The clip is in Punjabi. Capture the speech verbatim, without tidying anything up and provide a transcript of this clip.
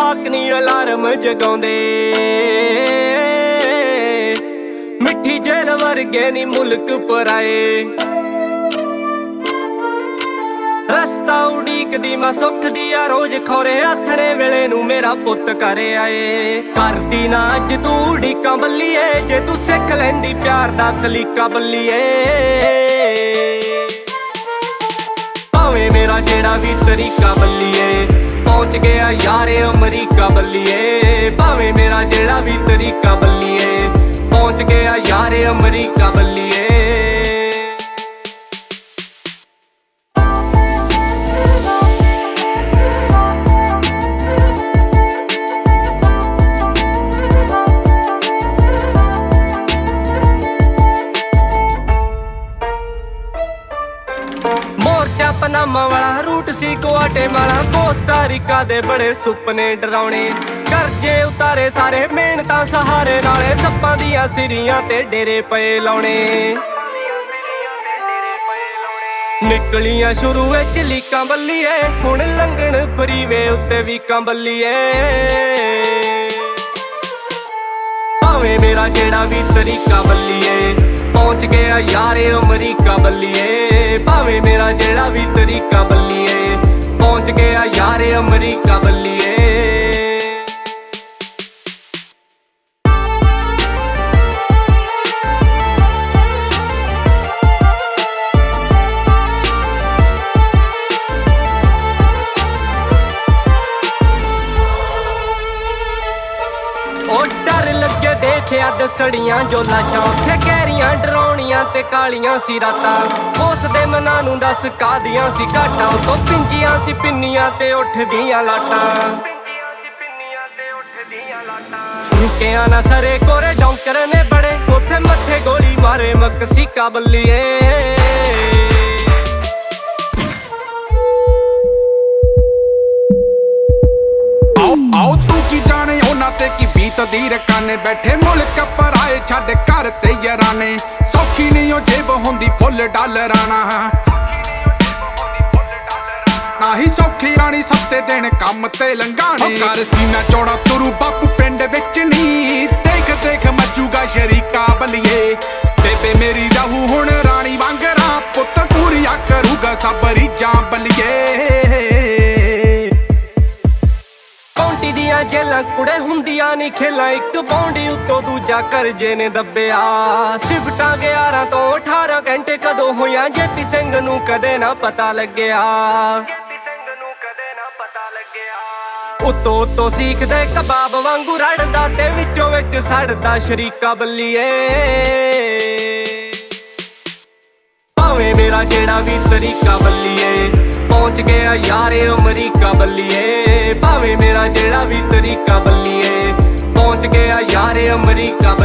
ਜਵਾਕ ਨੀ ਅਲਾਰਮ ਜਗਾਉਂਦੇ, ਮਿੱਠੀ ਜੇਲ ਵਰਗੇ ਨੀ ਮੁਲਕ ਪਰਾਏ। ਰਸਤਾ ਉਡੀਕਦੀ ਮੈਂ ਸੁੱਖ ਦੀ ਆ ਰੋਜ਼ ਖੋਰੇ ਆਥਣੇ ਵੇਲੇ ਨੂੰ ਮੇਰਾ ਪੁੱਤ ਘਰ ਆਏ। ਕਰਦੀ ਨਾ ਅੱਜ ਤੂੰ ਉਡੀਕਾਂ ਬੱਲੀਏ, ਜੇ ਤੂੰ ਸਿੱਖ ਲੈਂਦੀ ਪਿਆਰ ਦਾ ਸਲੀਕਾ ਬੱਲੀਏ। ਭਾਵੇਂ ਮੇਰਾ ਜਿਹੜਾ ਵੀ ਤਰੀਕਾ ਬੱਲੀਏ ਪਹੁੰਚ ਗਿਆ ਯਾਰ ਅਮਰੀਕਾ ਬੱਲੀਏ। ਭਾਵੇਂ ਮੇਰਾ ਜਿਹੜਾ ਵੀ ਤਰੀਕਾ ਬੱਲੀਏ ਪਹੁੰਚ ਗਿਆ ਯਾਰ ਅਮਰੀਕਾ ਬੱਲੀਏ। ਮੋਰਚਾ ਪਨਾਮਾ ਵਾਲਾ ਰੂਟ ਸੀ ਗੁਆਟੇਮਾਲਾ, ਕੋਸਟਾਰੀਕਾ ਦੇ ਬੜੇ ਸੁਪਨੇ ਡਰਾਉਣੇ। ਕਰਜ਼ੇ ਉਤਾਰੇ ਸਾਰੇ ਮਿਹਨਤਾਂ ਸਹਾਰੇ ਨਾਲੇ, ਸੱਪਾਂ ਦੀਆਂ ਸਿਰੀਆਂ ਤੇ ਡੇਰੇ ਪਏ ਲਾਉਣੇ। ਨਿਕਲੀਆਂ ਸ਼ੁਰੂ ਵਿੱਚ ਲੀਕਾਂ ਬੱਲੀਏ, ਹੁਣ ਲੰਘਣ ਫਰੀਵੇ ਉੱਤੇ ਵੀਕਾਂ ਬੱਲੀਏ। ਭਾਵੇਂ ਮੇਰਾ ਜਿਹੜਾ ਵੀ ਤਰੀਕਾ ਬੱਲੀਏ ਪਹੁੰਚ ਗਿਆ ਯਾਰ ਅਮਰੀਕਾ ਬੱਲੀਏ। ਭਾਵੇਂ ਮੇਰਾ ਜਿਹੜਾ ਵੀ ਤਰੀਕਾ ਬੱਲੀਏ ਪਹੁੰਚ ਗਿਆ ਯਾਰ ਅਮਰੀਕਾ ਬੱਲੀਏ। ਉਹ ਡਰ ਲੱਗੇ ਦੇਖਿਆ ਦਸੜੀਆਂ ਜੋ ਲਾਸ਼ਾਂ, ਉੱਥੇ ਕਹਿਰੀਆਂ ਡਰਾਉਣੀਆਂ ਤੇ ਕਾਲੀਆਂ ਸੀ ਰਾਤਾਂ। ਉਸ ਦੇ ਮਨਾਂ ਨੂੰ ਦੱਸ ਕਾਦੀਆਂ ਸੀ ਘਾਟਾਂ, ਉਤੋਂ ਪਿੰਜੀਆਂ ਸੀ ਪਿੰਨੀਆਂ ਤੇ ਉੱਠਦੀਆਂ ਲਾਟਾਂ। ਰੁਕਿਆ ਨਾ ਸਰੇ ਕੋਰੇ ਡੌਂਕਰ ਨੇ ਬੜੇ, ਉੱਥੇ ਮੱਥੇ ਗੋਲੀ ਮਾਰੇ ਮਕਸੀਕਾ ਬੱਲੀਏ। ਆਓ ਤੂੰ ਕੀ ਜਾਣੇ ਉਹਨਾਂ ਤੇ ਕੀ ਬੀਤਦੀ ਰਕਾਨੇ, ਬੈਠੇ ਮੁਲਕ ਪਰਾਏ ਛੱਡ ਘਰ ਤੇ ਯਾਰਾਨੇ। ਸੌਖੀ ਨਹੀਂ ਉਹ ਜੇਬ ਹੁੰਦੀ ਫੁੱਲ ਡਾਲਰਾਣਾ, ਨਾ ਹੀ ਸੌਖੀ ਰਾਣੀ ਸੱਤੇ ਦਿਨ ਕੰਮ ਤੇ ਲੰਘਾਣੇ। ਕਰ ਸੀਨਾ ਚੌੜਾ ਤੁਰੂ ਬਾਪੂ ਪਿੰਡ ਵਿੱਚ ਨੀ, ਦੇਖ ਦੇਖ ਮੱਜੂਗਾ ਸ਼ਰੀਕਾ ਬੱਲੀਏ। ਬੇਬੇ ਮੇਰੀ ਰਹੂ ਹੁਣ ਰਾਣੀ ਵਾਂਗਰਾਂ, ਪੁੱਤ ਪੂਰੀਆਂ ਕਰੂਗਾ ਸਭ ਰੀਝਾਂ ਬੱਲੀਏ। ਕੌਂਟੀ ਦੀਆਂ ਜੇਲਾਂ ਕੁੜੇ ਹੁੰਦੀਆਂ ਨੀ ਖੇਲਾਂ, ਇੱਕ ਬੌਂਡੀ ਉੱਤੋਂ ਦੂਜਾ ਕਰਜੇ ਨੇ ਦੱਬਿਆ। ਸ਼ਿਫਟਾਂ ਗਿਆਰਾਂ ਤੋਂ ਅਠਾਰਾਂ ਘੰਟੇ ਕਦੋਂ ਹੋਈਆਂ, ਜੇਪੀ ਸਿੰਘ ਨੂੰ ਕਦੇ ਨਾ ਪਤਾ ਲੱਗਿਆ। ਉੱਤੋਂ ਉੱਤੋਂ ਸਿੱਖਦੇ ਕਬਾਬ ਵਾਂਗੂ ਰੜਦਾ, ਤੇ ਵਿੱਚੋਂ ਵਿੱਚ ਸੜਦਾ ਸ਼ਰੀਕਾ ਬੱਲੀਏ। ਭਾਵੇਂ ਮੇਰਾ ਜਿਹੜਾ ਵੀ ਤਰੀਕਾ ਬੱਲੀਏ ਪਹੁੰਚ ਗਿਆ ਯਾਰ ਅਮਰੀਕਾ ਬੱਲੀਏ। ਭਾਵੇਂ ਮੇਰਾ ਜਿਹੜਾ ਵੀ ਤਰੀਕਾ ਬੱਲੀਏ ਪਹੁੰਚ ਗਿਆ ਯਾਰ ਅਮਰੀਕਾ